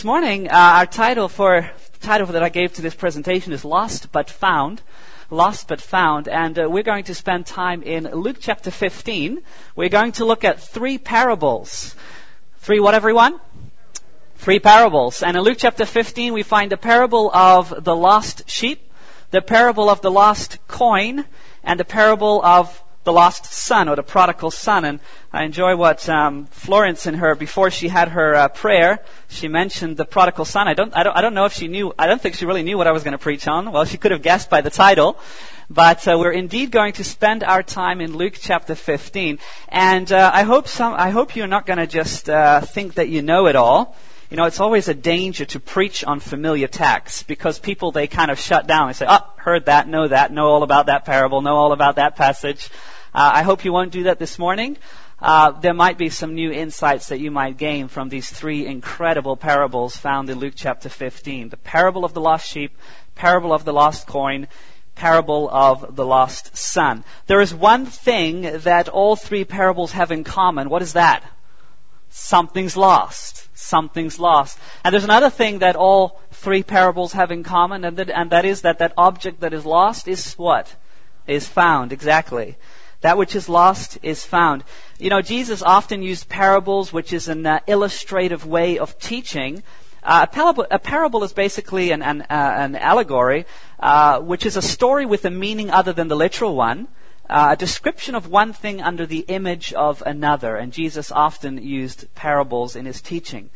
morning, our title that I gave to this presentation is Lost But Found. Lost But Found. And we're going to spend time in Luke chapter 15. We're going to look at three parables. Three what, everyone? Three parables. And in Luke chapter 15, we find the parable of the lost sheep, the parable of the lost coin, and the parable of the lost son, or the prodigal son. And I enjoy what Florence before she had her prayer, she mentioned the prodigal son. I don't know if she knew. I don't think she really knew what I was going to preach on. Well, she could have guessed by the title. But we're indeed going to spend our time in Luke chapter 15. And I hope you're not going to just think that you know it all. You know, it's always a danger to preach on familiar texts because people, they kind of shut down. They say, heard that, know all about that parable, know all about that passage. I hope you won't do that this morning. There might be some new insights that you might gain from these three incredible parables found in Luke chapter 15. The parable of the lost sheep, parable of the lost coin, parable of the lost son. There is one thing that all three parables have in common. What is that? Something's lost. Something's lost. And there's another thing that all three parables have in common, and that is that object that is lost is what? Is found, exactly. That which is lost is found. You know, Jesus often used parables, which is an illustrative way of teaching. A parable is basically an allegory, which is a story with a meaning other than the literal one, a description of one thing under the image of another. And Jesus often used parables in his teaching.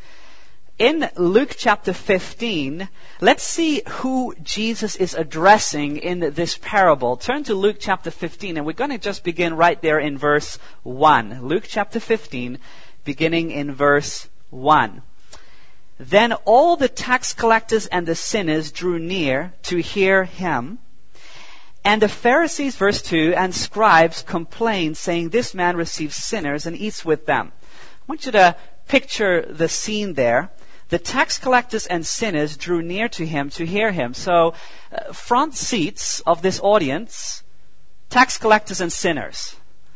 In Luke chapter 15, let's see who Jesus is addressing in this parable. Turn to Luke chapter 15, and we're going to just begin right there in verse 1. Luke chapter 15, beginning in verse 1. Then all the tax collectors and the sinners drew near to hear him. And the Pharisees, verse 2, and scribes complained, saying, "This man receives sinners and eats with them." I want you to picture the scene there. The tax collectors and sinners drew near to him to hear him. So, front seats of this audience, tax collectors and sinners.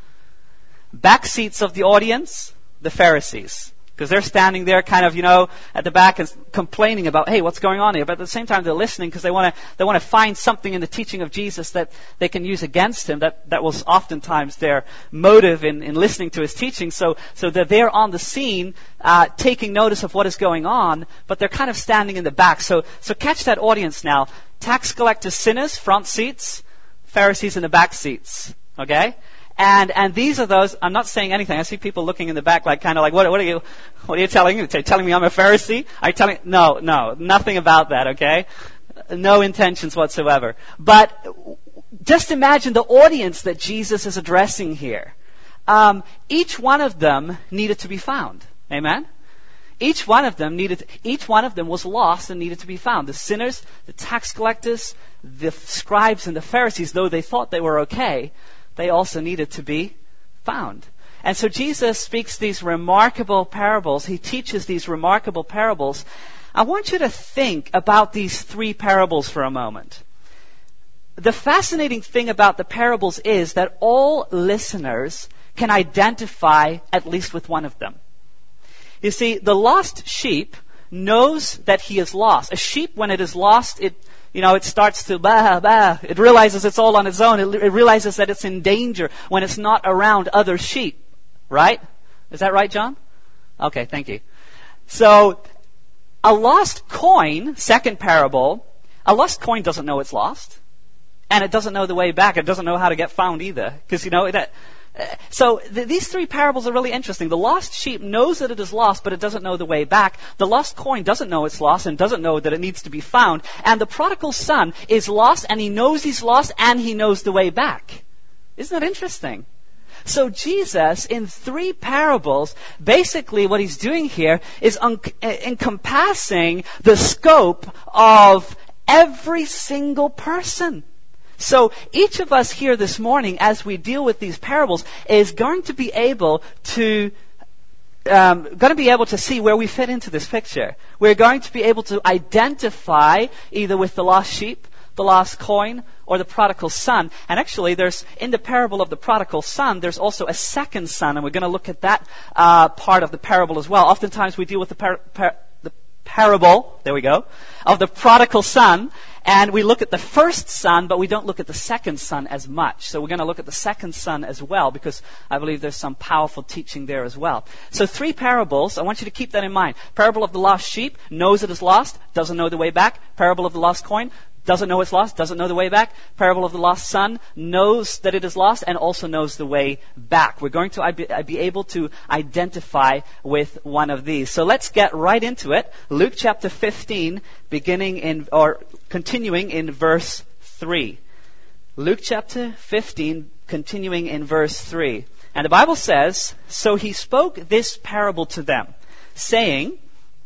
Back seats of the audience, the Pharisees. Because they're standing there kind of, at the back and complaining about, hey, what's going on here? But at the same time, they're listening because they want to find something in the teaching of Jesus that they can use against him. That was oftentimes their motive in listening to his teaching. So they're there on the scene, taking notice of what is going on, but they're kind of standing in the back. So catch that audience now. Tax collectors, sinners, front seats, Pharisees in the back seats. Okay? And these are those. I'm not saying anything. I see people looking in the back, what are you telling me? Are you telling me I'm a Pharisee? Are you telling? No, nothing about that. Okay, no intentions whatsoever. But just imagine the audience that Jesus is addressing here. Each one of them needed to be found. Amen. Each one of them was lost and needed to be found. The sinners, the tax collectors, the scribes, and the Pharisees, though they thought they were okay, they also needed to be found. And so Jesus speaks these remarkable parables. He teaches these remarkable parables. I want you to think about these three parables for a moment. The fascinating thing about the parables is that all listeners can identify at least with one of them. You see, the lost sheep knows that he is lost. A sheep, when it is lost, it starts to bah. It realizes it's all on its own. It realizes that it's in danger when it's not around other sheep. Right? Is that right, John? Okay, thank you. So, a lost coin, second parable, a lost coin doesn't know it's lost. And it doesn't know the way back. It doesn't know how to get found either. Because, these three parables are really interesting. The lost sheep knows that it is lost, but it doesn't know the way back. The lost coin doesn't know it's lost and doesn't know that it needs to be found. And the prodigal son is lost, and he knows he's lost, and he knows the way back. Isn't that interesting? So Jesus, in three parables, basically what he's doing here is encompassing the scope of every single person. So each of us here this morning, as we deal with these parables, is going to be able to see where we fit into this picture. We're going to be able to identify either with the lost sheep, the lost coin, or the prodigal son. And actually, in the parable of the prodigal son, there's also a second son, and we're going to look at that part of the parable as well. Oftentimes we deal with the parable, there we go, of the prodigal son. And we look at the first son, but we don't look at the second son as much. So we're going to look at the second son as well, because I believe there's some powerful teaching there as well. So 3 parables. I want you to keep that in mind. Parable of the lost sheep, knows it is lost, doesn't know the way back. Parable of the lost coin, doesn't know it's lost, doesn't know the way back. Parable of the lost son, knows that it is lost and also knows the way back. We're going to be able to identify with one of these. So let's get right into it. Luke chapter 15, continuing in verse 3. Luke chapter 15, continuing in verse 3. And the Bible says, "So he spoke this parable to them, saying,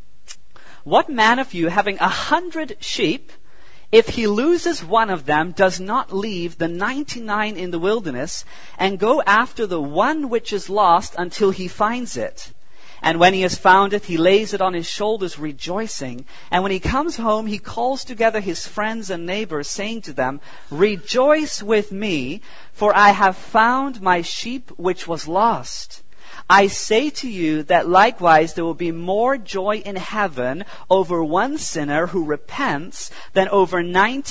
What man of you, having 100 sheep, if he loses one of them, does not leave the 99 in the wilderness and go after the one which is lost until he finds it? And when he has found it, he lays it on his shoulders, rejoicing. And when he comes home, he calls together his friends and neighbors, saying to them, Rejoice with me, for I have found my sheep which was lost. I say to you that likewise there will be more joy in heaven over one sinner who repents than over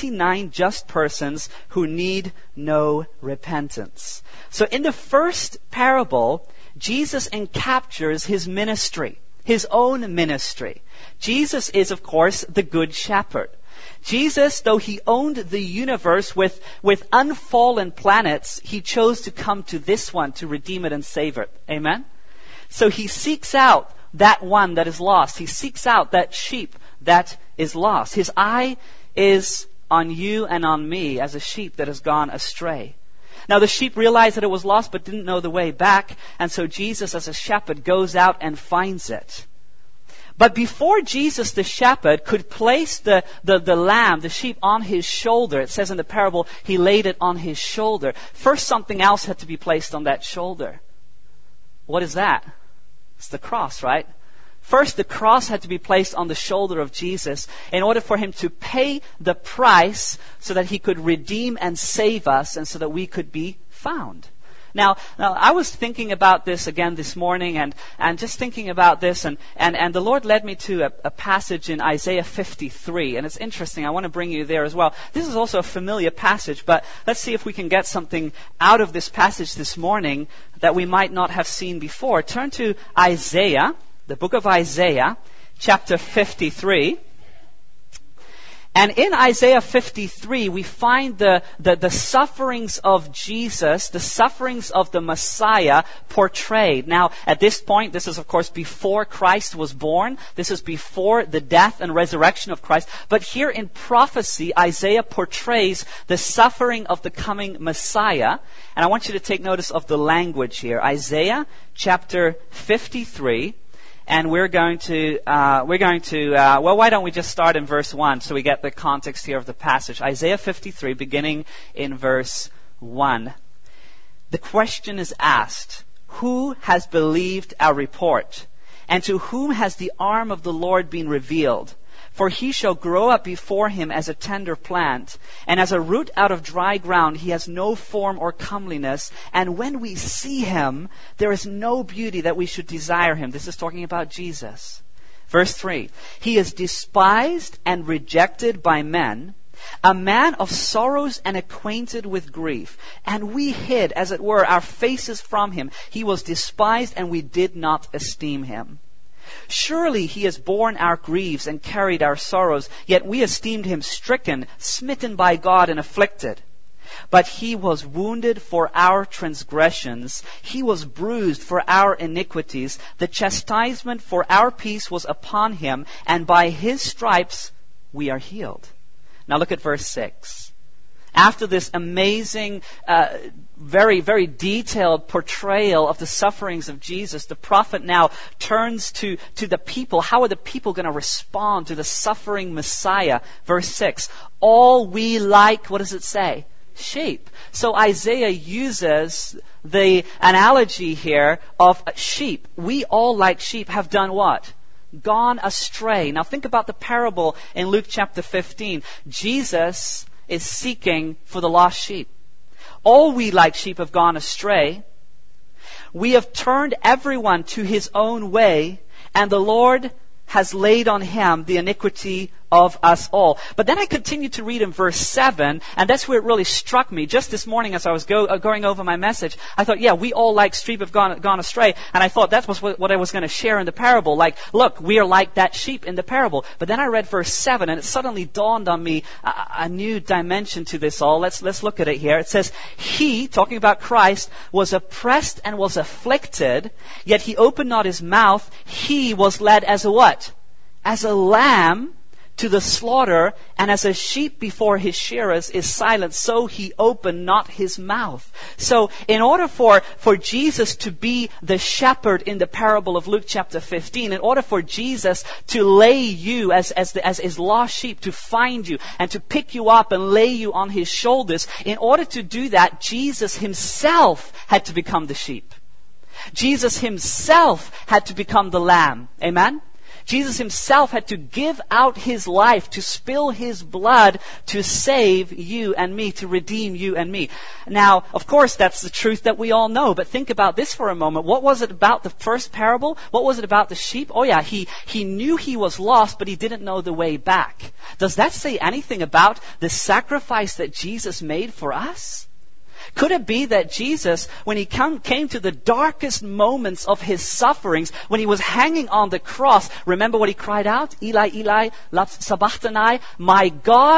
99 just persons who need no repentance." So in the first parable, Jesus encaptures his ministry, his own ministry. Jesus is, of course, the Good Shepherd. Jesus, though he owned the universe with unfallen planets, he chose to come to this one to redeem it and save it. Amen? So he seeks out that one that is lost. He seeks out that sheep that is lost. His eye is on you and on me as a sheep that has gone astray. Now the sheep realized that it was lost but didn't know the way back, and so Jesus as a shepherd goes out and finds it. But before Jesus the shepherd could place the lamb, the sheep, on his shoulder, it says in the parable, he laid it on his shoulder. First something else had to be placed on that shoulder. What is that? It's the cross, right? First, the cross had to be placed on the shoulder of Jesus in order for him to pay the price so that he could redeem and save us and so that we could be found. Now I was thinking about this again this morning and just thinking about this and the Lord led me to a passage in Isaiah 53, and it's interesting. I want to bring you there as well. This is also a familiar passage, but let's see if we can get something out of this passage this morning that we might not have seen before. Turn to Isaiah, the book of Isaiah, chapter 53. And in Isaiah 53, we find the sufferings of Jesus, the sufferings of the Messiah portrayed. Now, at this point, this is of course before Christ was born. This is before the death and resurrection of Christ. But here in prophecy, Isaiah portrays the suffering of the coming Messiah. And I want you to take notice of the language here. Isaiah chapter 53. And we're going to, why don't we just start in verse 1 so we get the context here of the passage. Isaiah 53, beginning in verse 1. The question is asked, who has believed our report? And to whom has the arm of the Lord been revealed? For he shall grow up before him as a tender plant, and as a root out of dry ground. He has no form or comeliness, and when we see him, there is no beauty that we should desire him. This is talking about Jesus. Verse 3, he is despised and rejected by men, a man of sorrows and acquainted with grief. And we hid, as it were, our faces from him. He was despised, and we did not esteem him. Surely he has borne our griefs and carried our sorrows, yet we esteemed him stricken, smitten by God, and afflicted. But he was wounded for our transgressions, he was bruised for our iniquities. The chastisement for our peace was upon him, and by his stripes we are healed. Now look at verse 6. After this amazing, very, very detailed portrayal of the sufferings of Jesus, the prophet now turns to the people. How are the people going to respond to the suffering Messiah? Verse 6, all we like, what does it say? Sheep. So Isaiah uses the analogy here of sheep. We all, like sheep, have done what? Gone astray. Now think about the parable in Luke chapter 15. Jesus is seeking for the lost sheep. All we like sheep have gone astray. We have turned everyone to his own way, and the Lord has laid on him the iniquity of us all. But then I continued to read in verse 7, and that's where it really struck me. Just this morning as I was going over my message, I thought, yeah, we all like sheep have gone astray. And I thought that was what I was going to share in the parable. Like, look, we are like that sheep in the parable. But then I read verse 7, and it suddenly dawned on me a new dimension to this all. Let's look at it here. It says, he, talking about Christ, was oppressed and was afflicted, yet he opened not his mouth. He was led as a what? As a lamb to the slaughter, and as a sheep before his shearers is silent, so he opened not his mouth. So in order for Jesus to be the shepherd in the parable of Luke chapter 15, in order for Jesus to lay you as his lost sheep, to find you and to pick you up and lay you on his shoulders, in order to do that, Jesus himself had to become the sheep. Jesus himself had to become the lamb. Amen? Jesus himself had to give out his life, to spill his blood, to save you and me, to redeem you and me. Now, of course, that's the truth that we all know, but think about this for a moment. What was it about the first parable? What was it about the sheep? Oh yeah, he knew he was lost, but he didn't know the way back. Does that say anything about the sacrifice that Jesus made for us? Could it be that Jesus, when he came to the darkest moments of his sufferings, when he was hanging on the cross, remember what he cried out? Eli, Eli, lama sabachthani, my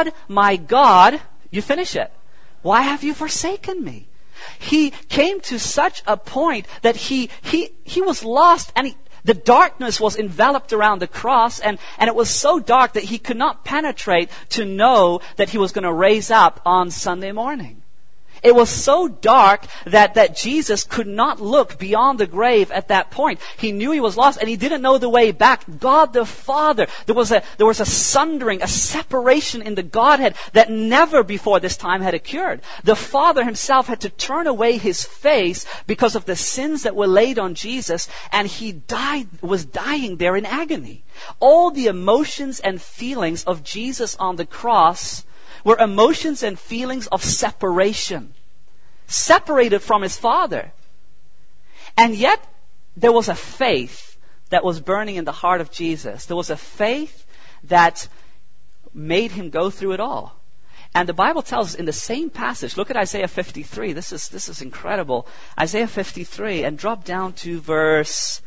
God, you finish it. Why have you forsaken me? He came to such a point that he was lost, and the darkness was enveloped around the cross, and it was so dark that he could not penetrate to know that he was going to raise up on Sunday morning. It was so dark that Jesus could not look beyond the grave at that point. He knew he was lost, and he didn't know the way back. God the Father, there was a sundering, a separation in the Godhead that never before this time had occurred. The Father himself had to turn away his face because of the sins that were laid on Jesus, and he was dying there in agony. All the emotions and feelings of Jesus on the cross were emotions and feelings of separation. Separated from his Father. And yet, there was a faith that was burning in the heart of Jesus. There was a faith that made him go through it all. And the Bible tells us in the same passage, look at Isaiah 53. This is incredible. Isaiah 53, and drop down to verse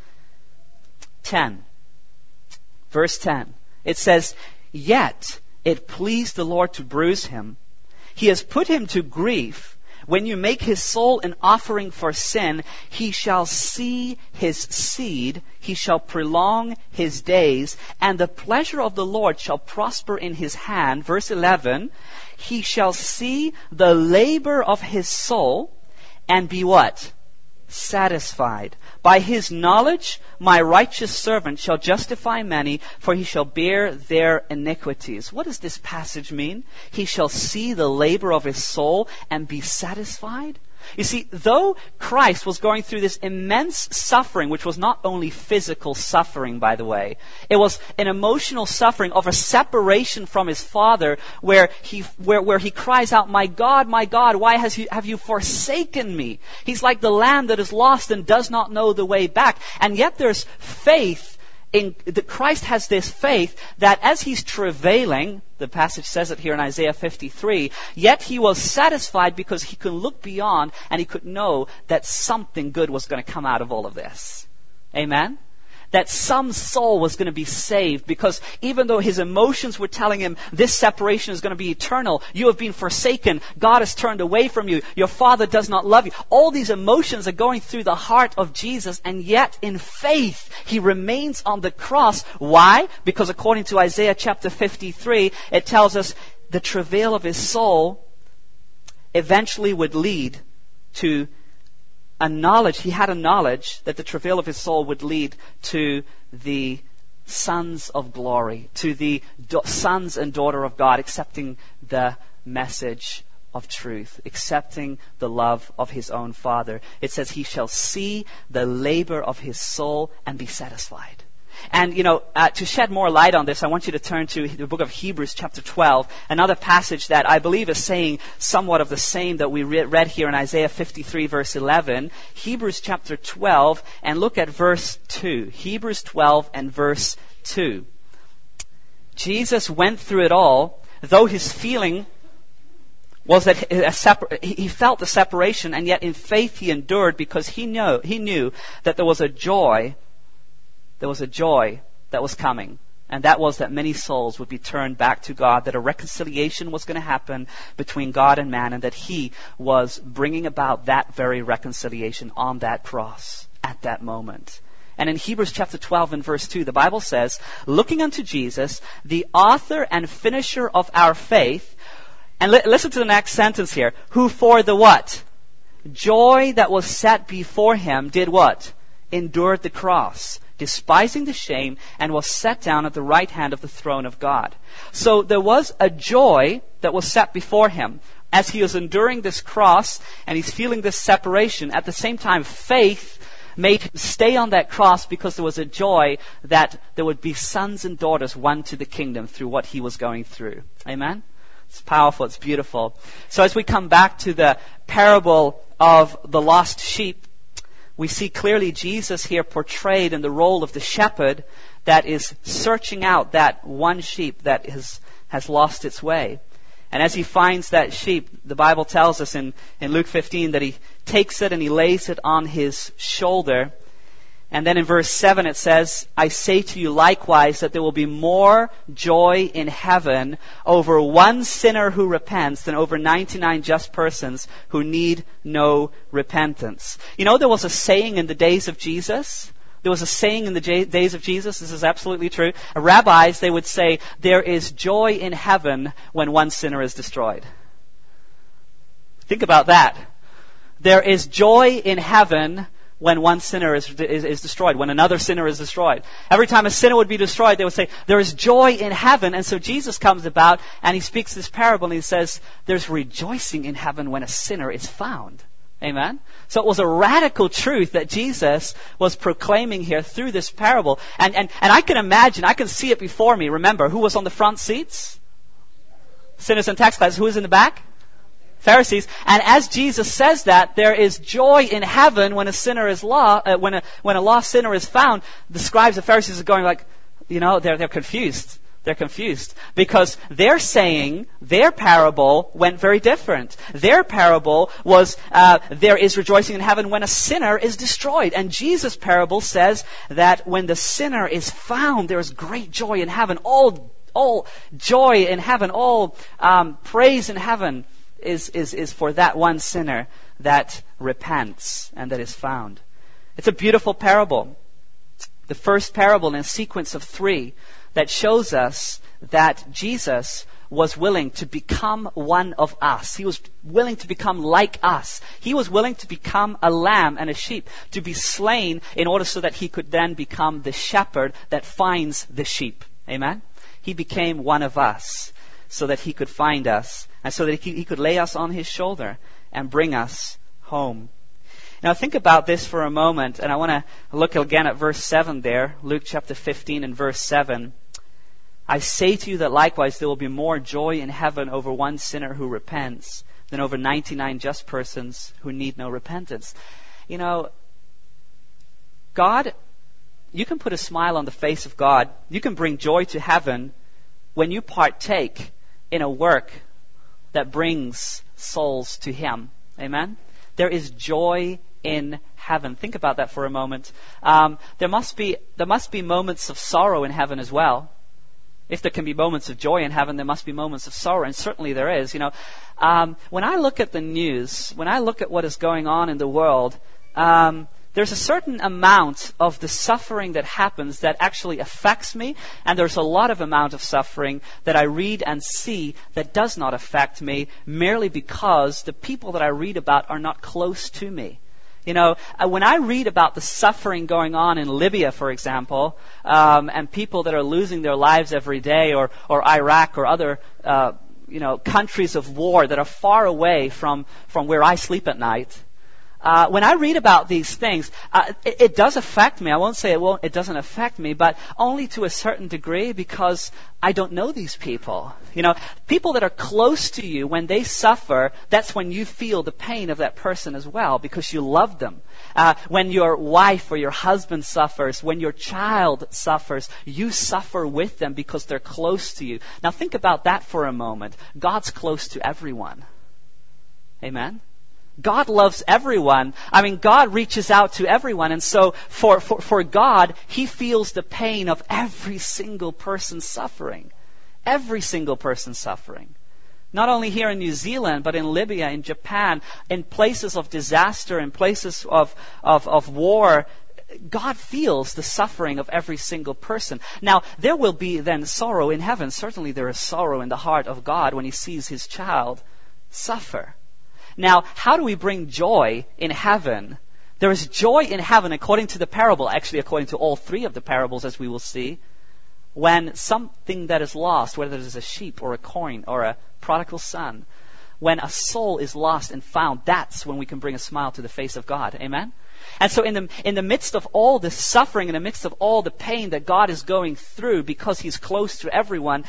10. Verse 10. It says, yet it pleased the Lord to bruise him. He has put him to grief. When you make his soul an offering for sin, he shall see his seed. He shall prolong his days. And the pleasure of the Lord shall prosper in his hand. Verse 11. He shall see the labor of his soul and be what? Satisfied. By his knowledge, my righteous servant shall justify many, for he shall bear their iniquities. What does this passage mean? He shall see the labor of his soul and be satisfied. You see, though Christ was going through this immense suffering, which was not only physical suffering, by the way, it was an emotional suffering of a separation from his Father, where he cries out, my God, why have you forsaken me? He's like the lamb that is lost and does not know the way back. And yet there's faith Christ has this faith that as he's travailing, the passage says it here in Isaiah 53, yet he was satisfied because he could look beyond and he could know that something good was going to come out of all of this. Amen? That some soul was going to be saved, because even though his emotions were telling him this separation is going to be eternal, you have been forsaken, God has turned away from you, your Father does not love you. All these emotions are going through the heart of Jesus, and yet in faith he remains on the cross. Why? Because according to Isaiah chapter 53, it tells us the travail of his soul eventually would lead to he had a knowledge that the travail of his soul would lead to the sons of glory, to the sons and daughter of God, accepting the message of truth, accepting the love of his own Father. It says he shall see the labor of his soul and be satisfied. And, to shed more light on this, I want you to turn to the book of Hebrews chapter 12, another passage that I believe is saying somewhat of the same that we read here in Isaiah 53 verse 11. Hebrews chapter 12, and look at verse 2. Hebrews 12 and verse 2. Jesus went through it all, though his feeling was that he felt the separation, and yet in faith he endured because he knew that there was a joy that was coming. And that was that many souls would be turned back to God, that a reconciliation was going to happen between God and man, and that he was bringing about that very reconciliation on that cross at that moment. And in Hebrews chapter 12 and verse 2, the Bible says, looking unto Jesus, the author and finisher of our faith, and listen to the next sentence here, who for the what? Joy that was set before him did what? Endured the cross, despising the shame, and was set down at the right hand of the throne of God. So there was a joy that was set before him as he was enduring this cross and he's feeling this separation. At the same time, faith made him stay on that cross because there was a joy that there would be sons and daughters won to the kingdom through what he was going through. Amen? It's powerful. It's beautiful. So as we come back to the parable of the lost sheep, we see clearly Jesus here portrayed in the role of the shepherd that is searching out that one sheep that has lost its way. And as he finds that sheep, the Bible tells us in Luke 15 that he takes it and he lays it on his shoulder. And then in verse 7 it says, I say to you likewise that there will be more joy in heaven over one sinner who repents than over 99 just persons who need no repentance. You know, there was a saying in the days of Jesus. There was a saying in the days of Jesus. This is absolutely true. Rabbis, they would say, there is joy in heaven when one sinner is destroyed. Think about that. There is joy in heaven when one sinner is destroyed, when another sinner is destroyed. Every time a sinner would be destroyed, they would say, there is joy in heaven. And so Jesus comes about and he speaks this parable and he says, there's rejoicing in heaven when a sinner is found. Amen? So it was a radical truth that Jesus was proclaiming here through this parable. And I can imagine, I can see it before me. Remember, who was on the front seats? Sinners and tax collectors. Who was in the back? Pharisees. And as Jesus says that, there is joy in heaven when a sinner is when a lost sinner is found. The scribes and Pharisees are going like, they're confused. They're confused because they're saying their parable went very different. Their parable was, there is rejoicing in heaven when a sinner is destroyed. And Jesus' parable says that when the sinner is found, there is great joy in heaven. All joy in heaven, all praise in heaven is for that one sinner that repents and that is found. It's a beautiful parable. The first parable in a sequence of 3 that shows us that Jesus was willing to become one of us. He was willing to become like us. He was willing to become a lamb and a sheep, to be slain in order so that he could then become the shepherd that finds the sheep. Amen? He became one of us so that he could find us and so that he could lay us on his shoulder and bring us home. Now think about this for a moment, and I want to look again at verse 7 there, Luke chapter 15 and verse 7. I say to you that likewise there will be more joy in heaven over one sinner who repents than over 99 just persons who need no repentance. God, you can put a smile on the face of God. You can bring joy to heaven when you partake in a work that brings souls to Him. Amen? There is joy in heaven. Think about that for a moment. There must be moments of sorrow in heaven as well. If there can be moments of joy in heaven, there must be moments of sorrow, and certainly there is. When I look at the news, when I look at what is going on in the world, there's a certain amount of the suffering that happens that actually affects me, and there's a lot of amount of suffering that I read and see that does not affect me merely because the people that I read about are not close to me. When I read about the suffering going on in Libya, for example, and people that are losing their lives every day, or Iraq or other countries of war that are far away from where I sleep at night, when I read about these things, it does affect me. I won't say it doesn't affect me, but only to a certain degree, because I don't know these people. People that are close to you, when they suffer, that's when you feel the pain of that person as well, because you love them. When your wife or your husband suffers, when your child suffers, you suffer with them because they're close to you. Now think about that for a moment. God's close to everyone. Amen? God loves everyone. God reaches out to everyone. And so for God, He feels the pain of every single person suffering. Every single person suffering. Not only here in New Zealand, but in Libya, in Japan, in places of disaster, in places of war. God feels the suffering of every single person. Now, there will be then sorrow in heaven. Certainly there is sorrow in the heart of God when He sees His child suffer. Now, how do we bring joy in heaven? There is joy in heaven according to the parable, actually according to all three of the parables, as we will see, when something that is lost, whether it is a sheep or a coin or a prodigal son, when a soul is lost and found, that's when we can bring a smile to the face of God. Amen? And so in the midst of all the suffering, in the midst of all the pain that God is going through because He's close to everyone,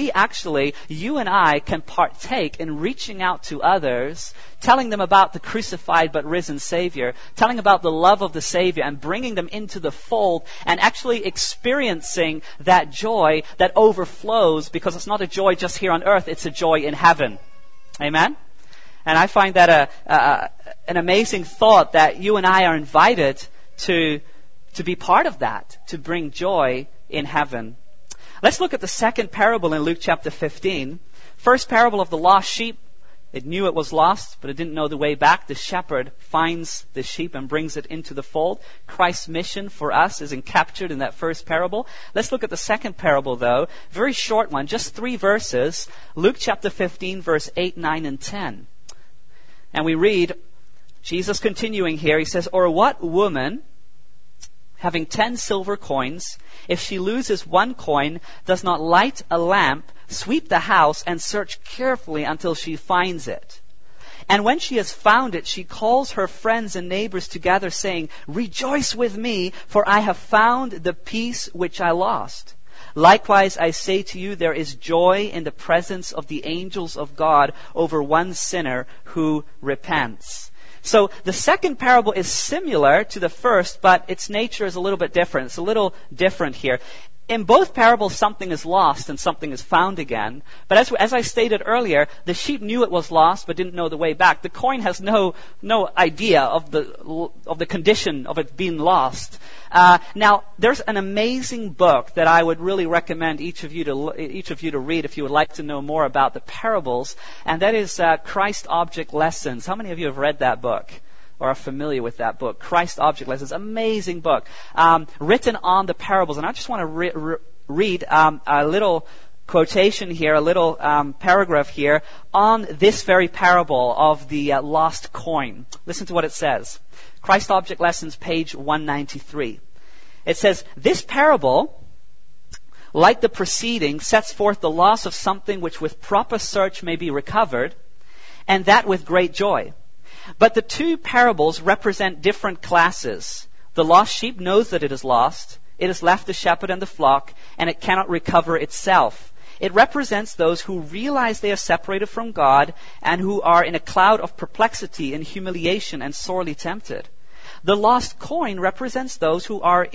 you and I can partake in reaching out to others, telling them about the crucified but risen Savior, telling about the love of the Savior and bringing them into the fold and actually experiencing that joy that overflows, because it's not a joy just here on earth, it's a joy in heaven. Amen? And I find that an amazing thought that you and I are invited to be part of that, to bring joy in heaven. Let's look at the second parable in Luke chapter 15. First parable of the lost sheep. It knew it was lost, but it didn't know the way back. The shepherd finds the sheep and brings it into the fold. Christ's mission for us is captured in that first parable. Let's look at the second parable, though. Very short one, just 3 verses. Luke chapter 15, verse 8, 9, and 10. And we read, Jesus continuing here, He says, "Or what woman, having 10 silver coins, if she loses 1 coin, does not light a lamp, sweep the house, and search carefully until she finds it? And when she has found it, she calls her friends and neighbors together, saying, 'Rejoice with me, for I have found the piece which I lost.' Likewise, I say to you, there is joy in the presence of the angels of God over one sinner who repents." So the second parable is similar to the first, but its nature is a little bit different. It's a little different here. In both parables, something is lost and something is found again. But as I stated earlier, the sheep knew it was lost but didn't know the way back. The coin has no idea of the condition of it being lost. Now, there's an amazing book that I would really recommend each of you to read if you would like to know more about the parables, and that is Christ Object Lessons. How many of you have read that book or are familiar with that book? Christ Object Lessons, amazing book, written on the parables. And I just want to read a little quotation here, a little paragraph here on this very parable of the lost coin. Listen to what it says. Christ Object Lessons, page 193. It says, "This parable, like the preceding, sets forth the loss of something which with proper search may be recovered, and that with great joy. But the 2 parables represent different classes. The lost sheep knows that it is lost. It has left the shepherd and the flock, and it cannot recover itself. It represents those who realize they are separated from God and who are in a cloud of perplexity and humiliation and sorely tempted. The lost coin represents those who are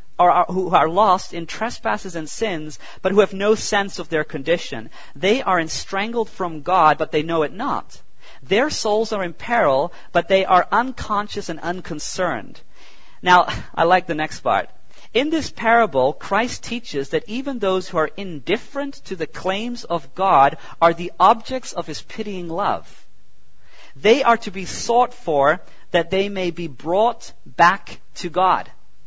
lost in trespasses and sins, but who have no sense of their condition. They are estrangled from God, but they know it not. Their souls are in peril, but they are unconscious and unconcerned." Now, I like the next part. In this parable, Christ teaches that even those who are indifferent to the claims of God are the objects of His pitying love. They are to be sought for that they may be brought back to God.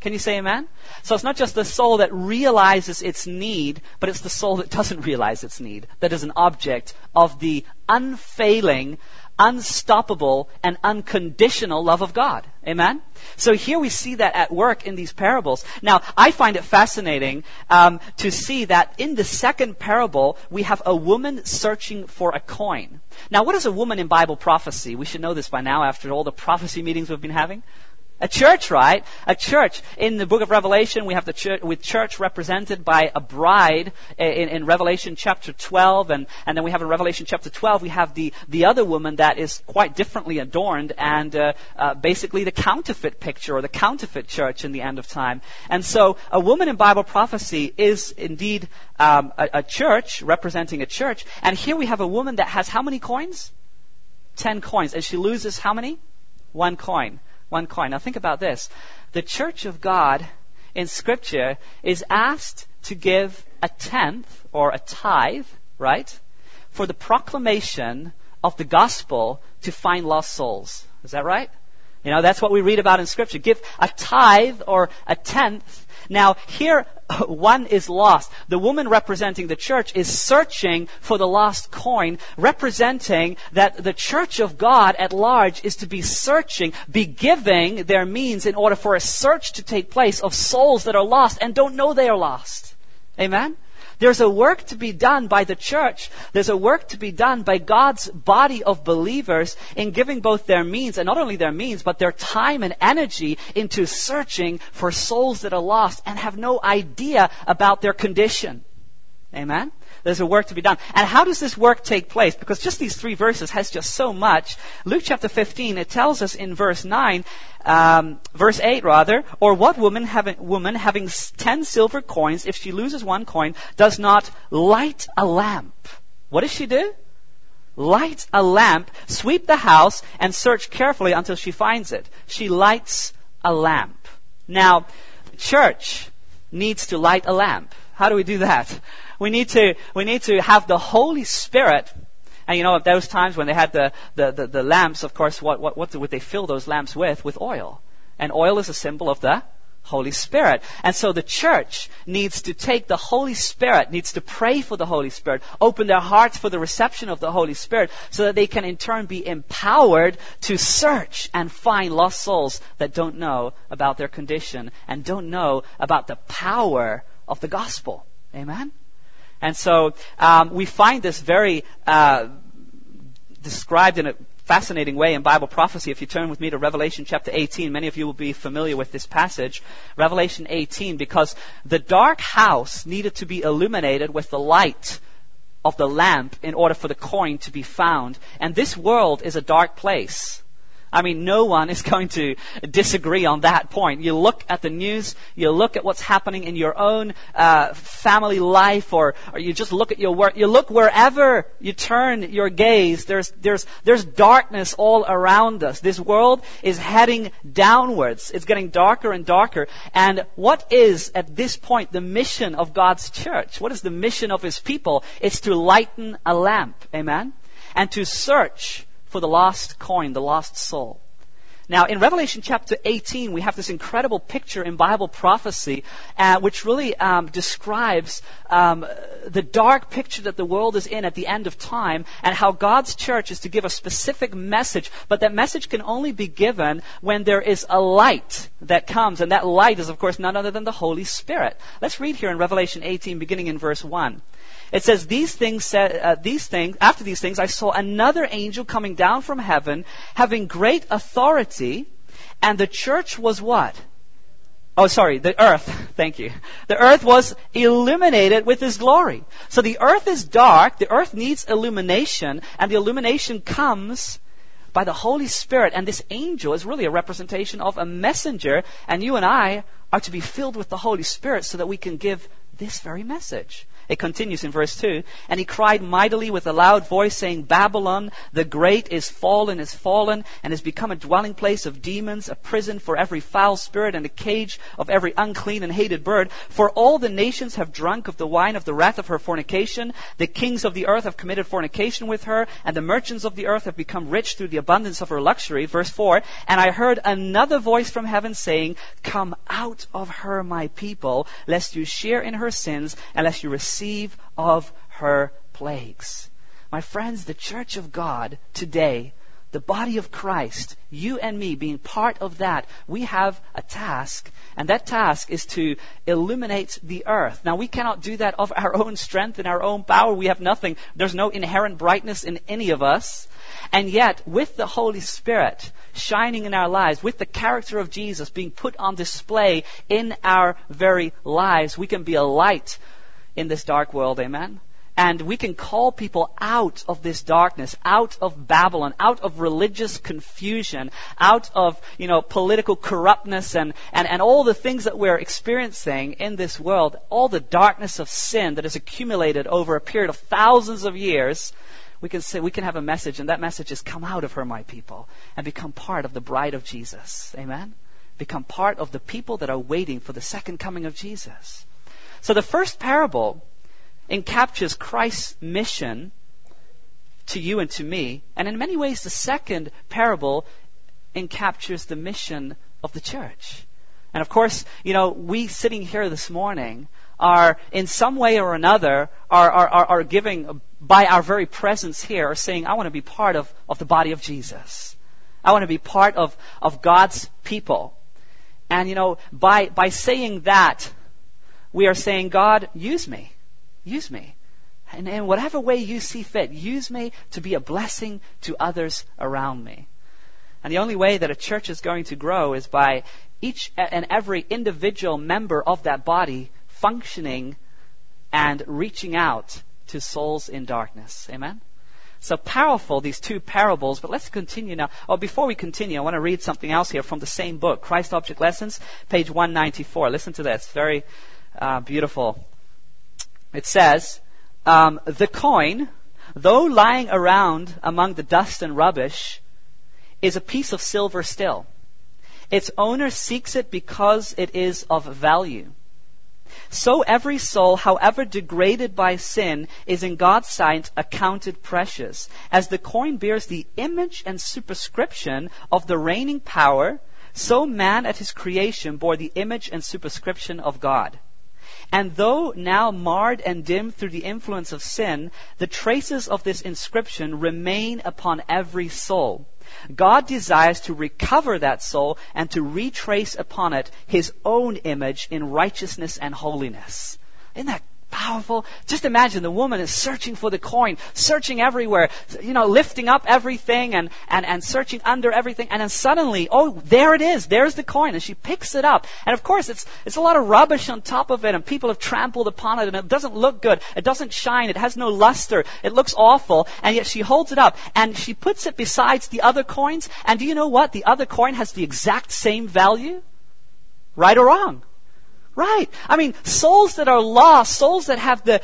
Can you say amen? So it's not just the soul that realizes its need, but it's the soul that doesn't realize its need, that is an object of the unfailing, unstoppable, and unconditional love of God. Amen? So here we see that at work in these parables. Now, I find it fascinating to see that in the second parable, we have a woman searching for a coin. Now, what is a woman in Bible prophecy? We should know this by now after all the prophecy meetings we've been having. A church, right? A church. In the book of Revelation, we have the church, with church represented by a bride in Revelation chapter 12. And then we have in Revelation chapter 12, we have the other woman that is quite differently adorned and basically the counterfeit picture or the counterfeit church in the end of time. And so a woman in Bible prophecy is indeed a church, representing a church. And here we have a woman that has how many coins? 10 coins. And she loses how many? 1 coin. 1 coin. Now think about this. The church of God in Scripture is asked to give a tenth or a tithe, right, for the proclamation of the gospel to find lost souls. Is that right? You know, that's what we read about in Scripture. Give a tithe or a tenth. Now, here, one is lost. The woman representing the church is searching for the lost coin, representing that the church of God at large is to be searching, be giving their means in order for a search to take place of souls that are lost and don't know they are lost. Amen? There's a work to be done by the church. There's a work to be done by God's body of believers in giving both their means, and not only their means, but their time and energy into searching for souls that are lost and have no idea about their condition. Amen? There's a work to be done. And how does this work take place? Because just these 3 verses has just so much. Luke chapter 15, it tells us in verse 8 rather, or what woman having 10 silver coins, if she loses 1 coin, does not light a lamp? What does she do? Light a lamp, sweep the house, and search carefully until she finds it. She lights a lamp. Now, the church needs to light a lamp. How do we do that? We need to have the Holy Spirit. And you know, at those times when they had the lamps, of course, what would they fill those lamps with? With oil. And oil is a symbol of the Holy Spirit. And so the church needs to take the Holy Spirit, needs to pray for the Holy Spirit, open their hearts for the reception of the Holy Spirit, so that they can in turn be empowered to search and find lost souls that don't know about their condition and don't know about the power of the gospel. Amen? And so we find this very described in a fascinating way in Bible prophecy. If you turn with me to Revelation chapter 18, many of you will be familiar with this passage. Revelation 18, because the dark house needed to be illuminated with the light of the lamp in order for the coin to be found. And this world is a dark place. I mean, no one is going to disagree on that point. You look at the news, you look at what's happening in your own family life, or you just look at your work. You look wherever you turn your gaze, there's darkness all around us. This world is heading downwards. It's getting darker and darker. And what is, at this point, the mission of God's church? What is the mission of His people? It's to lighten a lamp. Amen? And to search for the lost coin, the lost soul. Now, in Revelation chapter 18, we have this incredible picture in Bible prophecy, which really describes the dark picture that the world is in at the end of time, and how God's church is to give a specific message, but that message can only be given when there is a light that comes, and that light is, of course, none other than the Holy Spirit. Let's read here in Revelation 18, beginning in verse 1. It says, after these things, I saw another angel coming down from heaven, having great authority, and the church was what? The earth. Thank you. The earth was illuminated with His glory. So the earth is dark, the earth needs illumination, and the illumination comes by the Holy Spirit. And this angel is really a representation of a messenger, and you and I are to be filled with the Holy Spirit so that we can give this very message. It continues in verse 2. And he cried mightily with a loud voice, saying, Babylon the great is fallen, and has become a dwelling place of demons, a prison for every foul spirit, and a cage of every unclean and hated bird. For all the nations have drunk of the wine of the wrath of her fornication. The kings of the earth have committed fornication with her, and the merchants of the earth have become rich through the abundance of her luxury. Verse 4, and I heard another voice from heaven saying, Come out of her, my people, lest you share in her sins, and lest you receive of her plagues. My friends, the church of God today, the body of Christ, you and me being part of that, we have a task, and that task is to illuminate the earth. Now, we cannot do that of our own strength and our own power. We have nothing. There's no inherent brightness in any of us. And yet, with the Holy Spirit shining in our lives, with the character of Jesus being put on display in our very lives, we can be a light in this dark world. Amen? And we can call people out of this darkness, out of Babylon, out of religious confusion, out of, political corruptness and all the things that we're experiencing in this world, all the darkness of sin that has accumulated over a period of thousands of years. We can say, we can have a message, and that message is, come out of her, my people, and become part of the bride of Jesus. Amen? Become part of the people that are waiting for the second coming of Jesus. So the first parable encaptures Christ's mission to you and to me. And in many ways, the second parable encaptures the mission of the church. And of course, we sitting here this morning are in some way or another are giving, by our very presence here, are saying, I want to be part of the body of Jesus. I want to be part of God's people. And by saying that, we are saying, God, use me. Use me. And in whatever way you see fit, use me to be a blessing to others around me. And the only way that a church is going to grow is by each and every individual member of that body functioning and reaching out to souls in darkness. Amen? So powerful, these two parables, but let's continue now. Before we continue, I want to read something else here from the same book, Christ Object Lessons, page 194. Listen to this. Very beautiful. It says, the coin, though lying around among the dust and rubbish, is a piece of silver still. Its owner seeks it because it is of value. So every soul, however degraded by sin, is in God's sight accounted precious. As the coin bears the image and superscription of the reigning power, so man at his creation bore the image and superscription of God. And though now marred and dim through the influence of sin, the traces of this inscription remain upon every soul. God desires to recover that soul and to retrace upon it His own image in righteousness and holiness. Isn't that powerful? Just imagine the woman is searching for the coin, searching everywhere, lifting up everything and searching under everything. And then suddenly, there it is. There's the coin. And she picks it up. And of course, it's a lot of rubbish on top of it, and people have trampled upon it, and it doesn't look good. It doesn't shine. It has no luster. It looks awful. And yet she holds it up and she puts it besides the other coins. And do you know what? The other coin has the exact same value. Right or wrong? Right. I mean, souls that are lost, souls that have the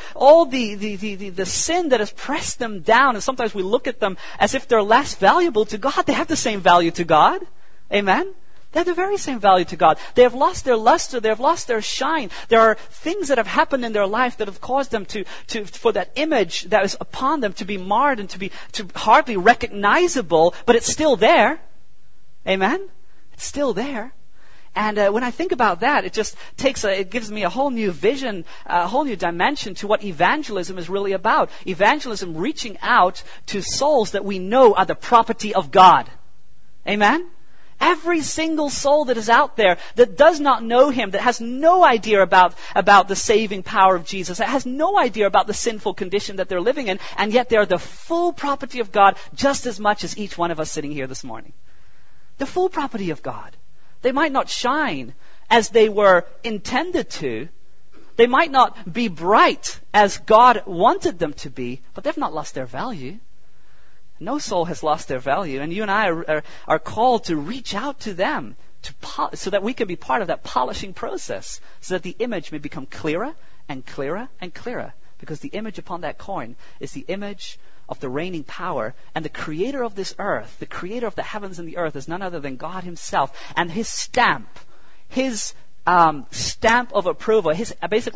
sin that has pressed them down, and sometimes we look at them as if they're less valuable to God. They have the same value to God. Amen? They have the very same value to God. They have lost their luster. They have lost their shine. There are things that have happened in their life that have caused them for that image that is upon them to be marred and to hardly recognizable, but it's still there. Amen? It's still there. And when I think about that, it gives me a whole new vision, a whole new dimension to what evangelism is really about. Evangelism, reaching out to souls that we know are the property of God. Amen? Every single soul that is out there that does not know Him, that has no idea about the saving power of Jesus, that has no idea about the sinful condition that they're living in, and yet they're the full property of God just as much as each one of us sitting here this morning. The full property of God. They might not shine as they were intended to. They might not be bright as God wanted them to be, but they've not lost their value. No soul has lost their value. And you and I are called to reach out to them so that we can be part of that polishing process, so that the image may become clearer and clearer and clearer. Because the image upon that coin is the image of the reigning power, and the creator of this earth, the creator of the heavens and the earth, is none other than God himself. And his stamp, stamp of approval, his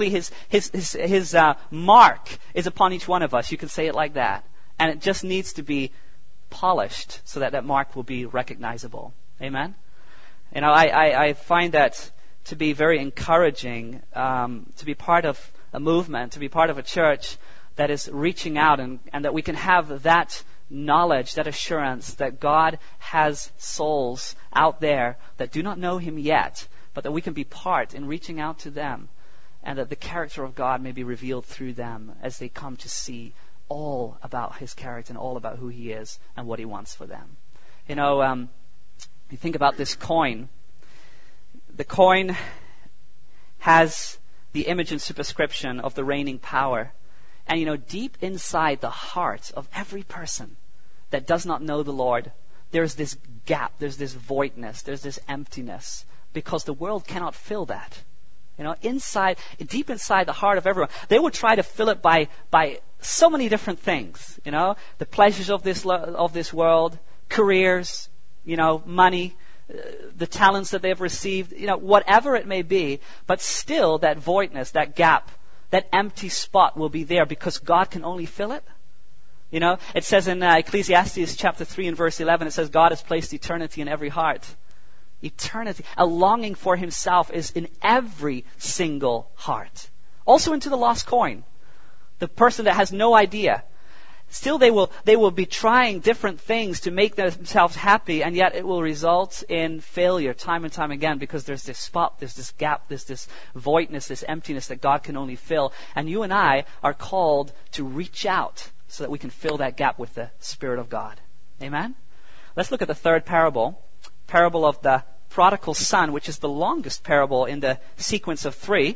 mark is upon each one of us. You can say it like that. And it just needs to be polished so that mark will be recognizable. Amen? I find that to be very encouraging, to be part of a movement, to be part of a church that is reaching out, and that we can have that knowledge, that assurance that God has souls out there that do not know him yet, but that we can be part in reaching out to them, and that the character of God may be revealed through them as they come to see all about his character and all about who he is and what he wants for them. You think about this coin. The coin has the image and superscription of the reigning power. And deep inside the heart of every person that does not know the Lord, there's this gap, there's this voidness, there's this emptiness, because the world cannot fill that. Deep inside the heart of everyone, they will try to fill it by so many different things. The pleasures of this world, careers, money, the talents that they've received, whatever it may be. But still, that voidness, that gap, that empty spot will be there because God can only fill it. It says in Ecclesiastes chapter 3 and verse 11, it says, God has placed eternity in every heart. Eternity. A longing for himself is in every single heart. Also into the lost coin. The person that has no idea. Still they will be trying different things to make themselves happy, and yet it will result in failure time and time again, because there's this spot, there's this gap, there's this voidness, this emptiness that God can only fill. And you and I are called to reach out so that we can fill that gap with the Spirit of God. Amen? Let's look at the third parable of the prodigal son, which is the longest parable in the sequence of 3.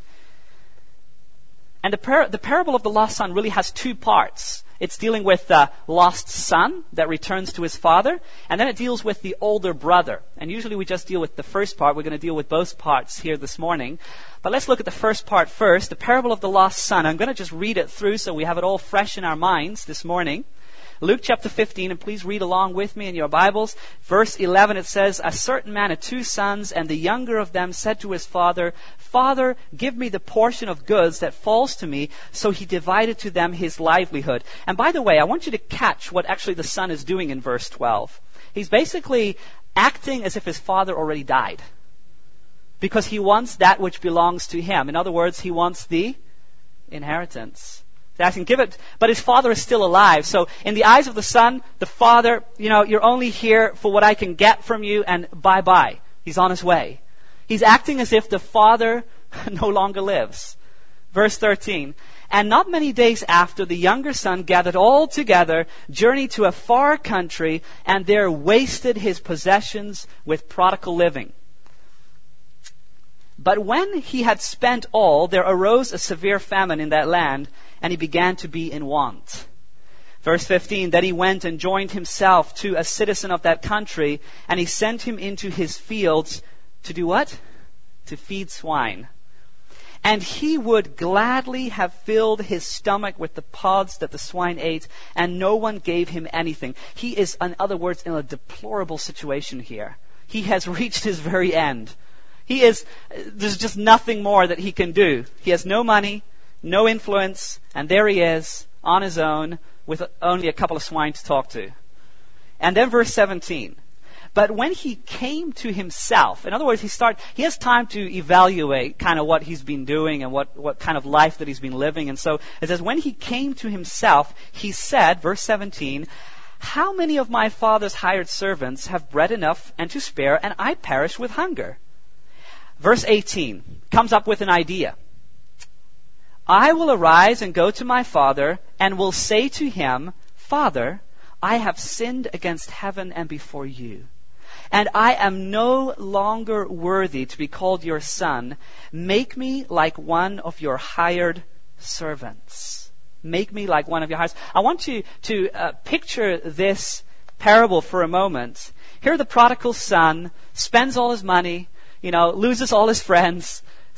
And the parable of the lost son really has 2 parts. It's dealing with the lost son that returns to his father, and then it deals with the older brother. And usually we just deal with the first part. We're going to deal with both parts here this morning. But let's look at the first part first, the parable of the lost son. I'm going to just read it through so we have it all fresh in our minds this morning. Luke chapter 15, and please read along with me in your Bibles. Verse 11, it says, A certain man had 2 sons, and the younger of them said to his father, Father, give me the portion of goods that falls to me. So he divided to them his livelihood. And by the way, I want you to catch what actually the son is doing in verse 12. He's basically acting as if his father already died, because he wants that which belongs to him. In other words, he wants the inheritance. Asking, give it, but his father is still alive. So in the eyes of the son, the father, you're only here for what I can get from you, and bye-bye. He's on his way. He's acting as if the father no longer lives. Verse 13, And not many days after, the younger son gathered all together, journeyed to a far country, and there wasted his possessions with prodigal living. But when he had spent all, there arose a severe famine in that land, and he began to be in want. Verse 15, That he went and joined himself to a citizen of that country, and he sent him into his fields to do what? To feed swine. And he would gladly have filled his stomach with the pods that the swine ate, and no one gave him anything. He is, in other words, in a deplorable situation here. He has reached his very end. There's just nothing more that he can do. He has no money, no influence, and there he is on his own with only a couple of swine to talk to. And then verse 17. But when he came to himself, in other words, he has time to evaluate kind of what he's been doing and what kind of life that he's been living. And so it says, when he came to himself, he said, verse 17, How many of my father's hired servants have bread enough and to spare, and I perish with hunger? Verse 18 comes up with an idea. I will arise and go to my father, and will say to him, Father, I have sinned against heaven and before you, and I am no longer worthy to be called your son. Make me like one of your hired servants. Make me like one of your hired servants. I want you to picture this parable for a moment. Here the prodigal son spends all his money, loses all his friends,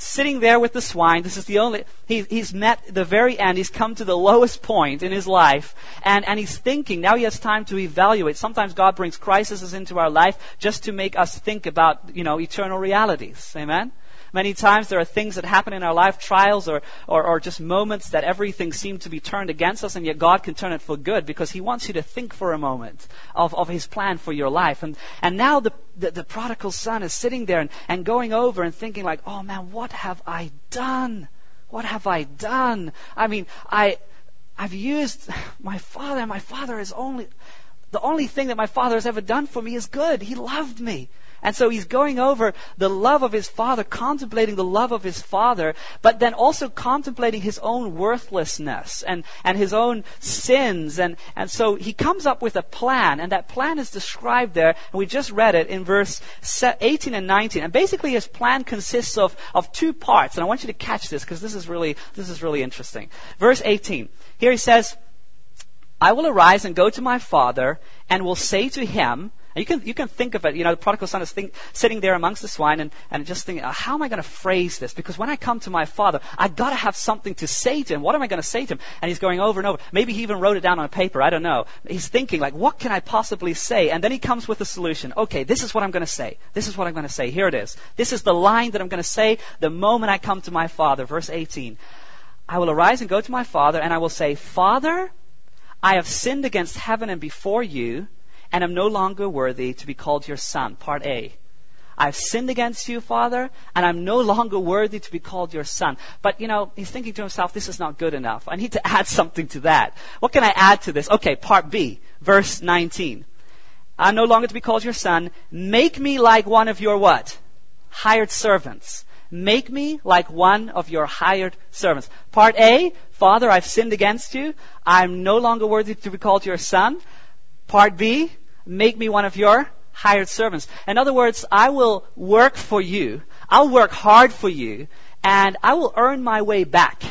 sitting there with the swine. This is the only, he's met the very end. He's come to the lowest point in his life. And he's thinking, now he has time to evaluate. Sometimes God brings crises into our life just to make us think about, eternal realities. Amen? Many times there are things that happen in our life, trials or just moments that everything seems to be turned against us, and yet God can turn it for good because He wants you to think for a moment of His plan for your life. And now the prodigal son is sitting there and going over and thinking like, oh man, what have I done? What have I done? I mean, I've used my father, and my father is the only thing that my father has ever done for me is good. He loved me. And so he's going over the love of his father, contemplating the love of his father, but then also contemplating his own worthlessness and his own sins. And so he comes up with a plan, and that plan is described there, and we just read it in verse 18 and 19. And basically his plan consists of two parts, and I want you to catch this because this is really interesting. Verse 18, here he says, I will arise and go to my father and will say to him, and you can think of it, the prodigal son is sitting there amongst the swine and just thinking, how am I going to phrase this? Because when I come to my father, I've got to have something to say to him. What am I going to say to him? And he's going over and over. Maybe he even wrote it down on a paper. I don't know. He's thinking like, what can I possibly say? And then he comes with a solution. Okay, this is what I'm going to say. This is what I'm going to say. Here it is. This is the line that I'm going to say the moment I come to my father. Verse 18. I will arise and go to my father, and I will say, Father, I have sinned against heaven and before you, and am no longer worthy to be called your son. Part A. I've sinned against you, Father, and I'm no longer worthy to be called your son. But, he's thinking to himself, this is not good enough. I need to add something to that. What can I add to this? Okay, part B, verse 19. I'm no longer to be called your son. Make me like one of your what? Hired servants. Make me like one of your hired servants. Part A, Father, I've sinned against you. I'm no longer worthy to be called your son. Part B, make me one of your hired servants. In other words, I will work for you. I'll work hard for you, and I will earn my way back.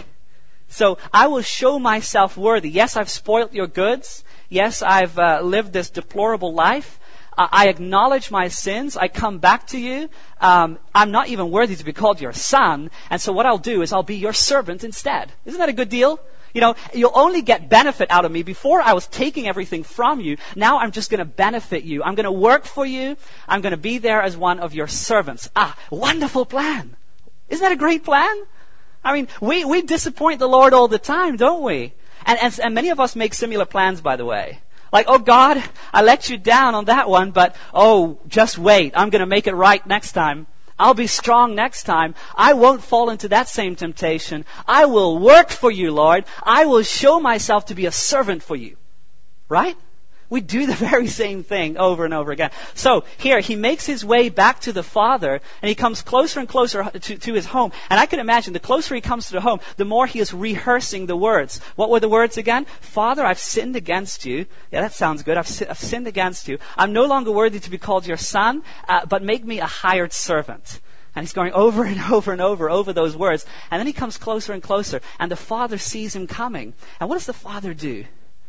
So I will show myself worthy. Yes, I've spoilt your goods. Yes, I've lived this deplorable life. I acknowledge my sins. I come back to you. I'm not even worthy to be called your son. And so what I'll do is I'll be your servant instead. Isn't that a good deal? You'll only get benefit out of me. Before I was taking everything from you. Now I'm just going to benefit you. I'm going to work for you. I'm going to be there as one of your servants. Wonderful plan. Isn't that a great plan? I mean, we disappoint the Lord all the time, don't we? And many of us make similar plans, by the way. Like, oh God, I let you down on that one, but just wait. I'm going to make it right next time. I'll be strong next time. I won't fall into that same temptation. I will work for you, Lord. I will show myself to be a servant for you. Right? We do the very same thing over and over again. So here, he makes his way back to the Father, and he comes closer and closer to his home. And I can imagine, the closer he comes to the home, the more he is rehearsing the words. What were the words again? Father, I've sinned against you. Yeah, that sounds good. I've sinned against you. I'm no longer worthy to be called your son, but make me a hired servant. And he's going over and over and over those words. And then he comes closer and closer, and the Father sees him coming. And what does the Father do?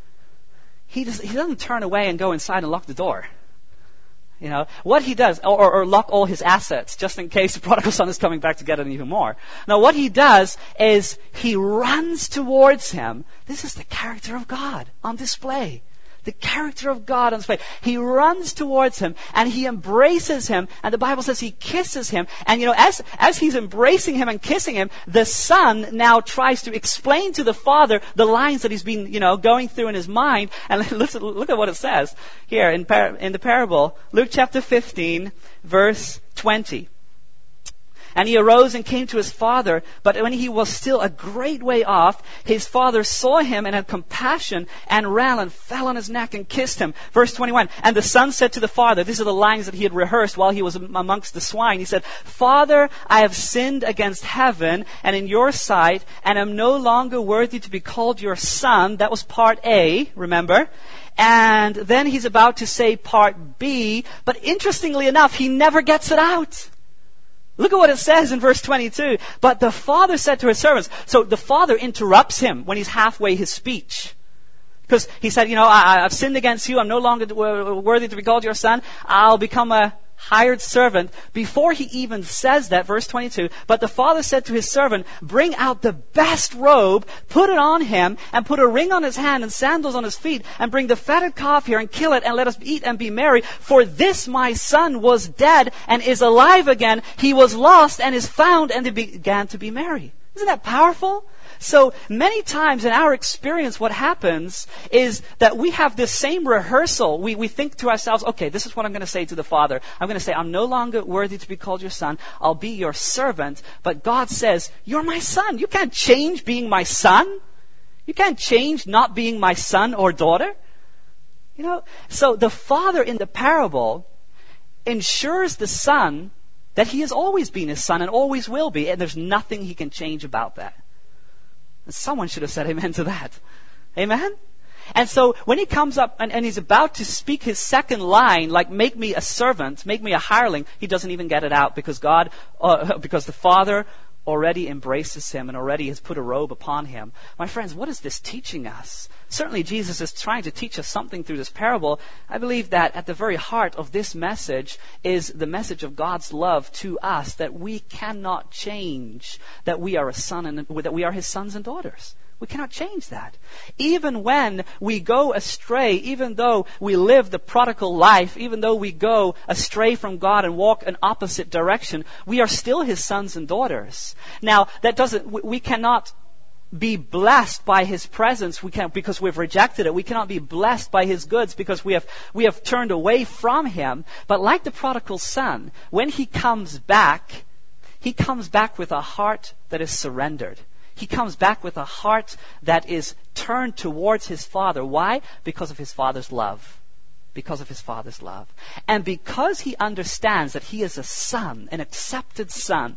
He doesn't turn away and go inside and lock the door. What he does, or lock all his assets, just in case the prodigal son is coming back to get it even more. Now, what he does is he runs towards him. This is the character of God on display. The character of God on display. He runs towards him and he embraces him, and the Bible says he kisses him. And as he's embracing him and kissing him, the son now tries to explain to the father the lines that he's been, going through in his mind. And look at what it says here in the parable, Luke chapter 15, verse 20. And he arose and came to his father, but when he was still a great way off, his father saw him and had compassion and ran and fell on his neck and kissed him. Verse 21, and the son said to the father, these are the lines that he had rehearsed while he was amongst the swine. He said, Father, I have sinned against heaven and in your sight, and am no longer worthy to be called your son. That was part A, remember? And then he's about to say part B, but interestingly enough, he never gets it out. Look at what it says in verse 22. But the father said to his servants, so the father interrupts him when he's halfway his speech. Because he said, I've sinned against you. I'm no longer worthy to be called your son. I'll become a hired servant, before he even says that, verse 22, but the father said to his servant, bring out the best robe, put it on him, and put a ring on his hand and sandals on his feet, and bring the fatted calf here and kill it, and let us eat and be merry. For this my son was dead and is alive again. He was lost and is found, and they began to be merry. Isn't that powerful? So many times in our experience, what happens is that we have this same rehearsal. We think to ourselves, okay, this is what I'm going to say to the Father. I'm going to say, I'm no longer worthy to be called your son. I'll be your servant. But God says, you're my son. You can't change being my son. You can't change not being my son or daughter. You know, so the Father in the parable ensures the Son that he has always been his son and always will be, and there's nothing he can change about that. And someone should have said amen to that. Amen? And so when he comes up and he's about to speak his second line, like make me a servant, make me a hireling, he doesn't even get it out because because the Father already embraces him and already has put a robe upon him. My friends, what is this teaching us? Certainly Jesus is trying to teach us something through this parable. I believe that at the very heart of this message is the message of God's love to us, that we cannot change that we are a son and that we are his sons and daughters. We cannot change that. Even when we go astray, even though we live the prodigal life, even though we go astray from God and walk an opposite direction, we are still his sons and daughters. Now, we cannot be blessed by his presence because we've rejected it. We cannot be blessed by his goods because we have turned away from him. But like the prodigal son, when he comes back with a heart that is surrendered. He comes back with a heart that is turned towards his Father. Why? Because of his Father's love. Because of his Father's love. And because he understands that he is a son, an accepted son,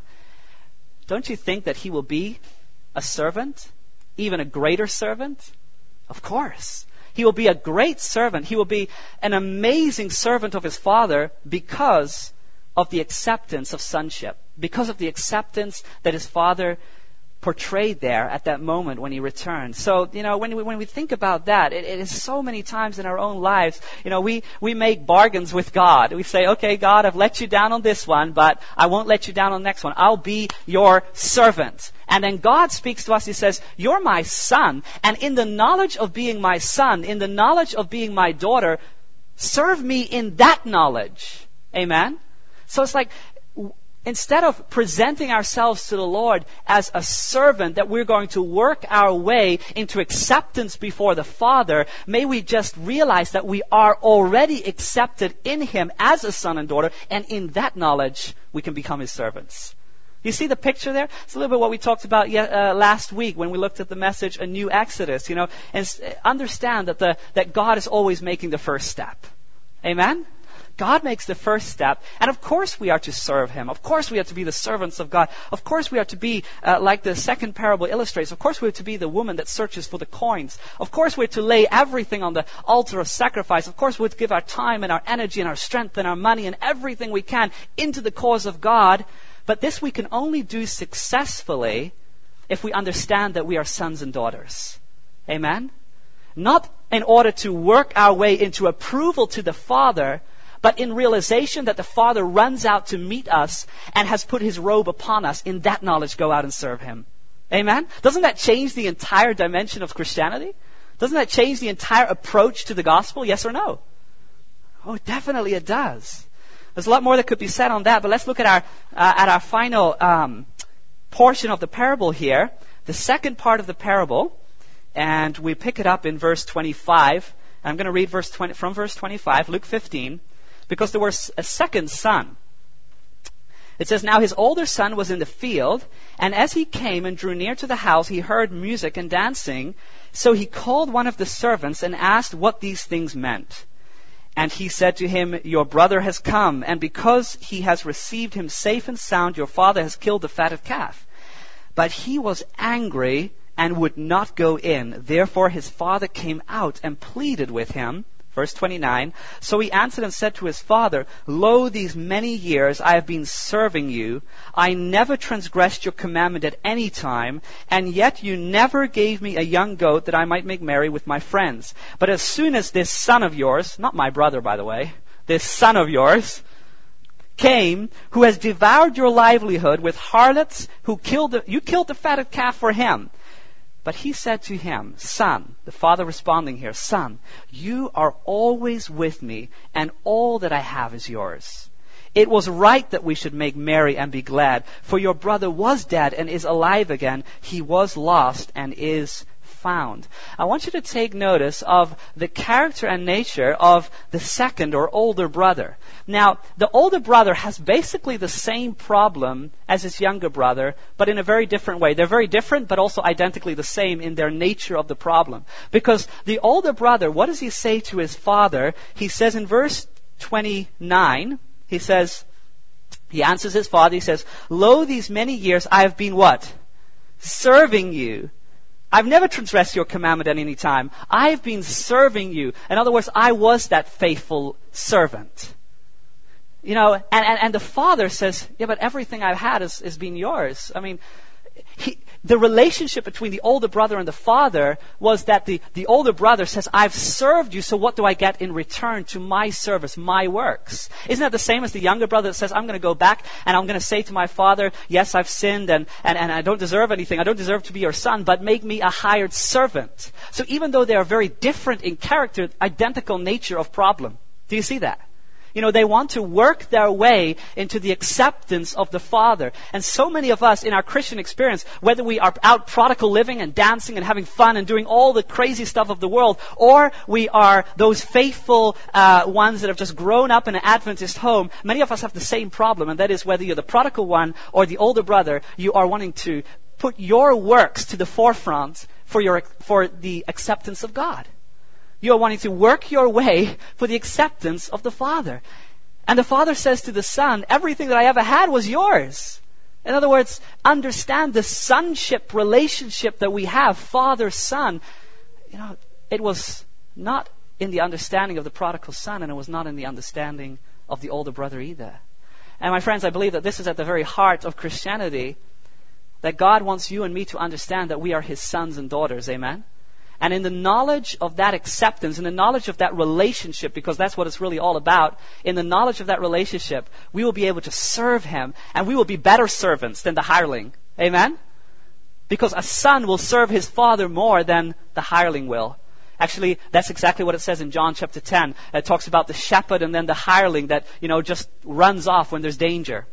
don't you think that he will be a servant? Even a greater servant? Of course. He will be a great servant. He will be an amazing servant of his Father because of the acceptance of sonship. Because of the acceptance that his Father portrayed there at that moment when he returned. So, when we think about that, it is so many times in our own lives, we make bargains with God. We say, okay, God, I've let you down on this one, but I won't let you down on the next one. I'll be your servant. And then God speaks to us. He says, you're my son. And in the knowledge of being my son, in the knowledge of being my daughter, serve me in that knowledge. Amen? So it's like, instead of presenting ourselves to the Lord as a servant, that we're going to work our way into acceptance before the Father, may we just realize that we are already accepted in him as a son and daughter, and in that knowledge, we can become his servants. You see the picture there? It's a little bit what we talked about last week when we looked at the message, A New Exodus. And understand that God is always making the first step. Amen? God makes the first step, and of course we are to serve him. Of course we are to be the servants of God. Of course we are to be, like the second parable illustrates, of course we are to be the woman that searches for the coins. Of course we're to lay everything on the altar of sacrifice. Of course we're to give our time and our energy and our strength and our money and everything we can into the cause of God. But this we can only do successfully if we understand that we are sons and daughters. Amen? Not in order to work our way into approval to the Father, but in realization that the Father runs out to meet us and has put his robe upon us. In that knowledge, go out and serve him. Amen? Doesn't that change the entire dimension of Christianity? Doesn't that change the entire approach to the gospel? Yes or no? Oh, definitely it does. There's a lot more that could be said on that, but let's look at our final portion of the parable here. The second part of the parable, and we pick it up in verse 25. I'm going to read from verse 25, Luke 15. Because there was a second son. It says, now his older son was in the field, and as he came and drew near to the house, he heard music and dancing. So he called one of the servants and asked what these things meant. And he said to him, your brother has come, and because he has received him safe and sound, your father has killed the fatted calf. But he was angry and would not go in. Therefore his father came out and pleaded with him. Verse 29, so he answered and said to his father, lo, these many years I have been serving you. I never transgressed your commandment at any time, and yet you never gave me a young goat that I might make merry with my friends. But as soon as this son of yours, not my brother by the way, this son of yours, came, who has devoured your livelihood with harlots, you killed the fatted calf for him. But he said to him, Son, the father responding here, Son, you are always with me, and all that I have is yours. It was right that we should make merry and be glad, for your brother was dead and is alive again. He was lost and is found. I want you to take notice of the character and nature of the second or older brother. Now, the older brother has basically the same problem as his younger brother, but in a very different way. They're very different, but also identically the same in their nature of the problem. Because the older brother, what does he say to his father? He says in verse 29, he answers his father, he says, Lo, these many years I have been what? Serving you. I've never transgressed your commandment at any time. I've been serving you. In other words, I was that faithful servant. You know, and the father says, yeah, but everything I've had has been yours. I mean, the relationship between the older brother and the father was that the older brother says, I've served you, so what do I get in return to my service, my works? Isn't that the same as the younger brother that says, I'm going to go back and I'm going to say to my father, yes, I've sinned and I don't deserve anything. I don't deserve to be your son, but make me a hired servant. So even though they are very different in character, identical nature of problem. Do you see that? You know, they want to work their way into the acceptance of the Father. And so many of us in our Christian experience, whether we are out prodigal living and dancing and having fun and doing all the crazy stuff of the world, or we are those faithful ones that have just grown up in an Adventist home, many of us have the same problem, and that is whether you're the prodigal one or the older brother, you are wanting to put your works to the forefront for the acceptance of God. You're wanting to work your way for the acceptance of the Father. And the Father says to the Son, everything that I ever had was yours. In other words, understand the sonship relationship that we have, Father-Son. You know, it was not in the understanding of the prodigal son, and it was not in the understanding of the older brother either. And my friends, I believe that this is at the very heart of Christianity, that God wants you and me to understand that we are His sons and daughters. Amen? And in the knowledge of that acceptance, in the knowledge of that relationship, because that's what it's really all about, in the knowledge of that relationship, we will be able to serve Him, and we will be better servants than the hireling. Amen? Because a son will serve his father more than the hireling will. Actually, that's exactly what it says in John chapter 10. It talks about the shepherd and then the hireling that, just runs off when there's danger.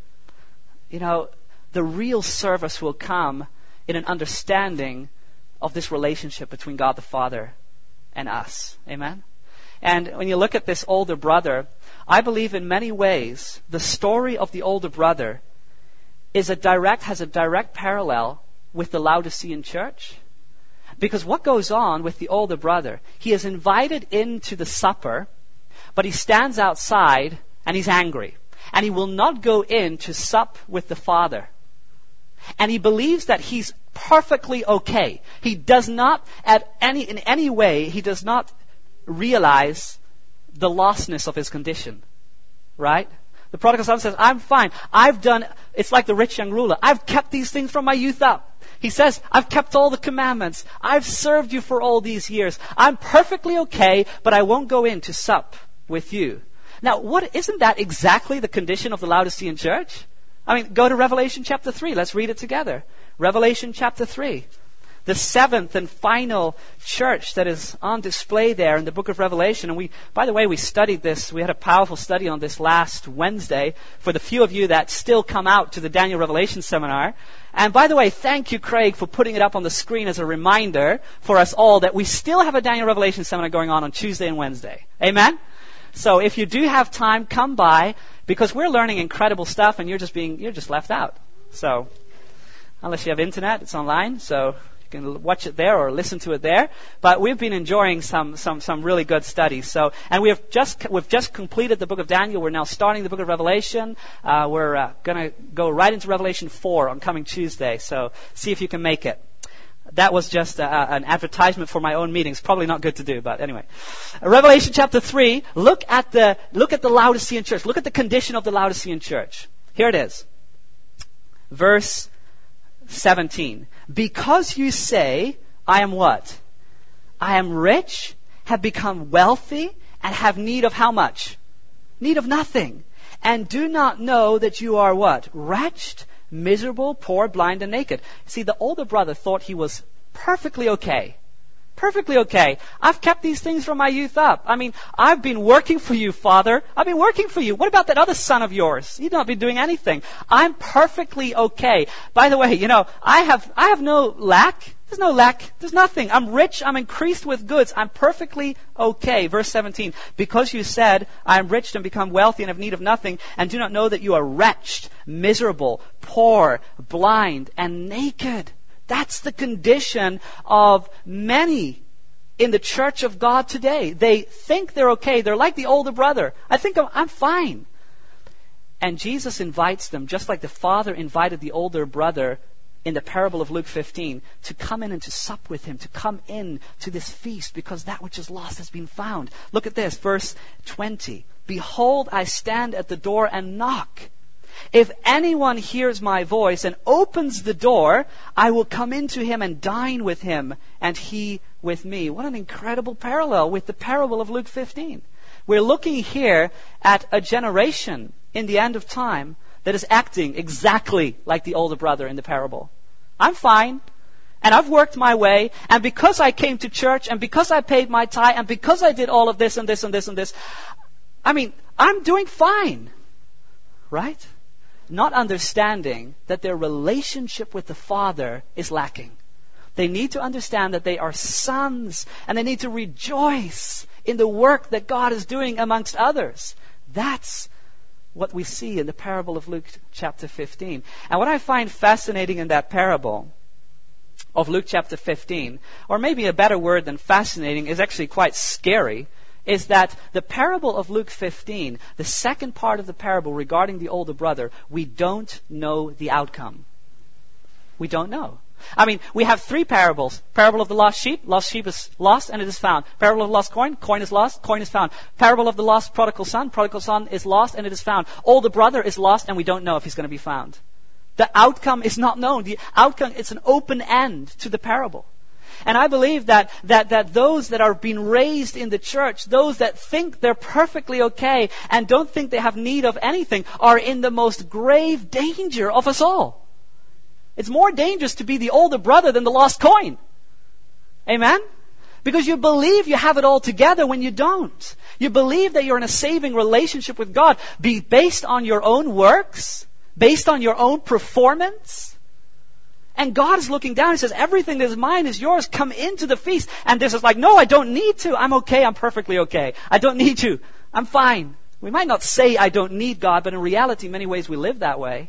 The real service will come in an understanding of this relationship between God the Father and us. Amen? And when you look at this older brother, I believe in many ways the story of the older brother has a direct parallel with the Laodicean church. Because what goes on with the older brother, he is invited into the supper, but he stands outside and he's angry. And he will not go in to sup with the Father. And he believes that he's perfectly okay. He does not, in any way, he does not realize the lostness of his condition. Right? The prodigal son says, I'm fine. It's like the rich young ruler. I've kept these things from my youth up. He says, I've kept all the commandments. I've served you for all these years. I'm perfectly okay, but I won't go in to sup with you. Now, isn't that exactly the condition of the Laodicean church? Go to Revelation chapter 3. Let's read it together. Revelation chapter 3. The seventh and final church that is on display there in the book of Revelation. And by the way, we studied this. We had a powerful study on this last Wednesday for the few of you that still come out to the Daniel Revelation seminar. And by the way, thank you, Craig, for putting it up on the screen as a reminder for us all that we still have a Daniel Revelation seminar going on Tuesday and Wednesday. Amen? So if you do have time, come by, because we're learning incredible stuff and you're just left out. So unless you have internet, it's online, so you can watch it there or listen to it there. But we've been enjoying some really good studies. So, and we've just completed the book of Daniel. We're now starting the book of Revelation. We're going to go right into Revelation 4 on coming Tuesday. So see if you can make it. That was just an advertisement for my own meetings. Probably not good to do, but anyway. Revelation chapter 3. Look at the Laodicean church. Look at the condition of the Laodicean church. Here it is. Verse 17. Because you say, I am what? I am rich, have become wealthy, and have need of how much? Need of nothing. and do not know that you are what? Wretched, miserable, poor, blind, and naked. See, the older brother thought he was perfectly okay. Perfectly okay. I've kept these things from my youth up. I mean, I've been working for you, Father. I've been working for you. What about that other son of yours? He's not been doing anything. I'm perfectly okay. By the way, I have no lack. There's no lack. There's nothing. I'm rich. I'm increased with goods. I'm perfectly okay. Verse 17. Because you said, I am rich and become wealthy and have need of nothing, and do not know that you are wretched, miserable, poor, blind, and naked. That's the condition of many in the church of God today. They think they're okay. They're like the older brother. I think I'm fine. And Jesus invites them, just like the father invited the older brother in the parable of Luke 15, to come in and to sup with him, to come in to this feast, because that which is lost has been found. Look at this, verse 20. Behold, I stand at the door and knock. If anyone hears my voice and opens the door, I will come into him and dine with him, and he with me. What an incredible parallel with the parable of Luke 15. We're looking here at a generation in the end of time that is acting exactly like the older brother in the parable. I'm fine, and I've worked my way, and because I came to church, and because I paid my tithe, and because I did all of this and this and this and this, I'm doing fine. Right? Not understanding that their relationship with the Father is lacking. They need to understand that they are sons, and they need to rejoice in the work that God is doing amongst others. That's what we see in the parable of Luke chapter 15. And what I find fascinating in that parable of Luke chapter 15, or maybe a better word than fascinating is actually quite scary, is that the parable of Luke 15, the second part of the parable regarding the older brother, we don't know the outcome. We don't know. We have three parables. Parable of the lost sheep is lost and it is found. Parable of the lost coin is lost, coin is found. Parable of the lost prodigal son is lost and it is found. Older brother is lost and we don't know if he's going to be found. The outcome is not known. The outcome, it's an open end to the parable. And I believe that those that are being raised in the church, those that think they're perfectly okay and don't think they have need of anything, are in the most grave danger of us all. It's more dangerous to be the older brother than the lost coin. Amen? Because you believe you have it all together when you don't. You believe that you're in a saving relationship with God, based on your own works, based on your own performance. And God is looking down and says, everything that is mine is yours. Come into the feast. And this is like, no, I don't need to. I'm okay. I'm perfectly okay. I don't need to. I'm fine. We might not say I don't need God, but in reality, in many ways we live that way.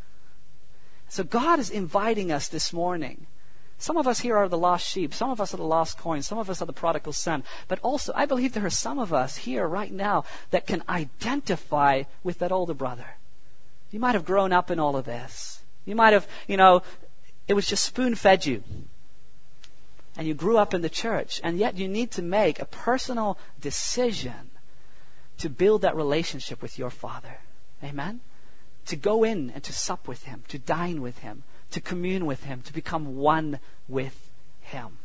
So God is inviting us this morning. Some of us here are the lost sheep. Some of us are the lost coin. Some of us are the prodigal son. But also, I believe there are some of us here right now that can identify with that older brother. You might have grown up in all of this. You might have, it was just spoon-fed you. And you grew up in the church. And yet you need to make a personal decision to build that relationship with your Father. Amen? To go in and to sup with Him, to dine with Him, to commune with Him, to become one with Him.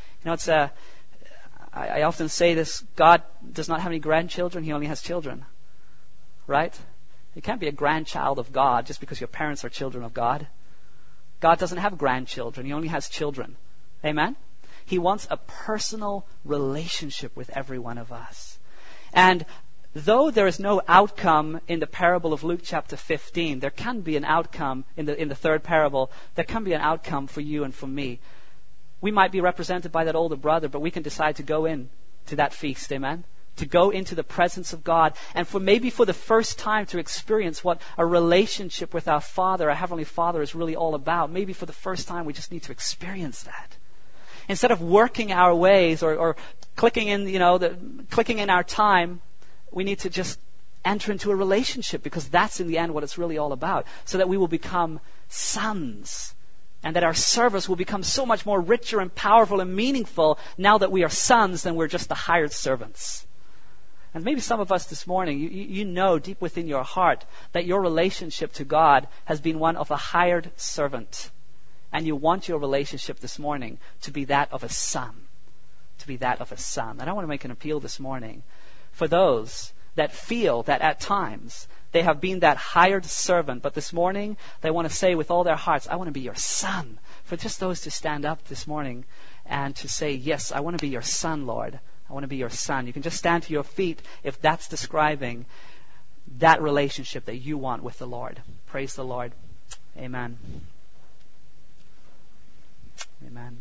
I often say this, God does not have any grandchildren, He only has children. Right? You can't be a grandchild of God just because your parents are children of God. God doesn't have grandchildren. He only has children. Amen? He wants a personal relationship with every one of us. And though there is no outcome in the parable of Luke chapter 15, there can be an outcome in the third parable. There can be an outcome for you and for me. We might be represented by that older brother, but we can decide to go in to that feast. Amen? To go into the presence of God, and for the first time to experience what a relationship with our Father, our Heavenly Father, is really all about. Maybe for the first time we just need to experience that. Instead of working our ways or clicking in our time, we need to just enter into a relationship, because that's in the end what it's really all about, so that we will become sons, and that our service will become so much more richer and powerful and meaningful now that we are sons than we're just the hired servants. And maybe some of us this morning, you know deep within your heart that your relationship to God has been one of a hired servant. And you want your relationship this morning to be that of a son. To be that of a son. And I want to make an appeal this morning for those that feel that at times they have been that hired servant. But this morning, they want to say with all their hearts, I want to be your son. For just those to stand up this morning and to say, yes, I want to be your son, Lord. I want to be your son. You can just stand to your feet if that's describing that relationship that you want with the Lord. Praise the Lord. Amen. Amen.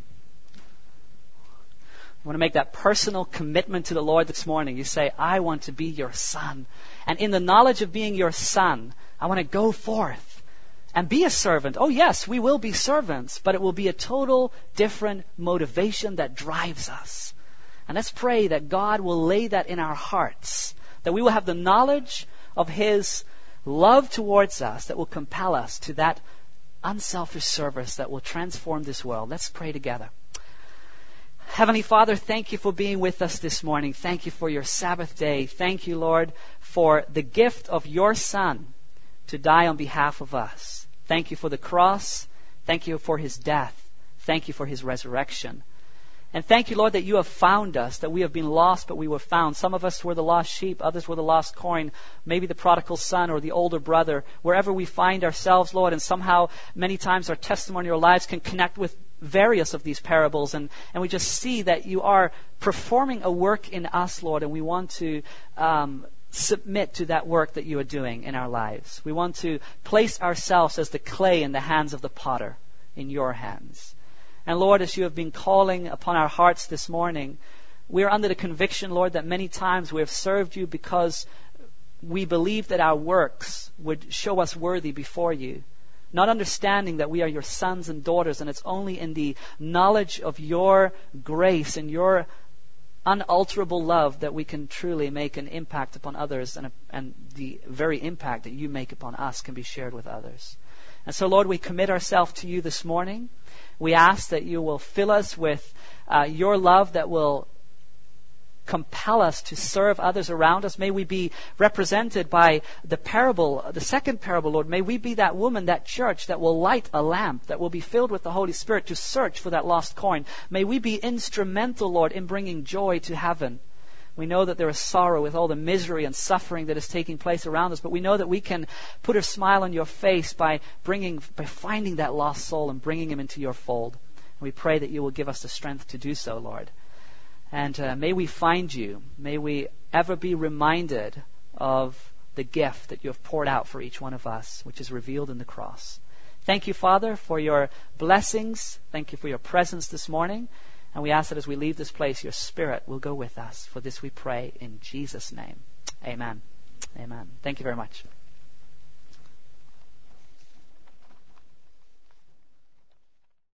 You want to make that personal commitment to the Lord this morning. You say, I want to be your son. And in the knowledge of being your son, I want to go forth and be a servant. Oh yes, we will be servants, but it will be a total different motivation that drives us. And let's pray that God will lay that in our hearts, that we will have the knowledge of His love towards us that will compel us to that unselfish service that will transform this world. Let's pray together. Heavenly Father, thank you for being with us this morning. Thank you for your Sabbath day. Thank you, Lord, for the gift of your Son to die on behalf of us. Thank you for the cross. Thank you for His death. Thank you for His resurrection. And thank you, Lord, that you have found us, that we have been lost, but we were found. Some of us were the lost sheep, others were the lost coin, maybe the prodigal son or the older brother. Wherever we find ourselves, Lord, and somehow many times our testimony or lives can connect with various of these parables, and we just see that you are performing a work in us, Lord, and we want to submit to that work that you are doing in our lives. We want to place ourselves as the clay in the hands of the potter, in your hands. And Lord, as you have been calling upon our hearts this morning, we are under the conviction, Lord, that many times we have served you because we believe that our works would show us worthy before you. Not understanding that we are your sons and daughters, and it's only in the knowledge of your grace and your unalterable love that we can truly make an impact upon others, and the very impact that you make upon us can be shared with others. And so, Lord, we commit ourselves to you this morning. We ask that you will fill us with your love that will compel us to serve others around us. May we be represented by the parable, the second parable, Lord. May we be that woman, that church that will light a lamp, that will be filled with the Holy Spirit to search for that lost coin. May we be instrumental, Lord, in bringing joy to heaven. We know that there is sorrow with all the misery and suffering that is taking place around us, but we know that we can put a smile on your face by finding that lost soul and bringing him into your fold. And we pray that you will give us the strength to do so, Lord. And may we find you. May we ever be reminded of the gift that you have poured out for each one of us, which is revealed in the cross. Thank you, Father, for your blessings. Thank you for your presence this morning. And we ask that as we leave this place, your Spirit will go with us. For this we pray in Jesus' name. Amen. Amen. Thank you very much.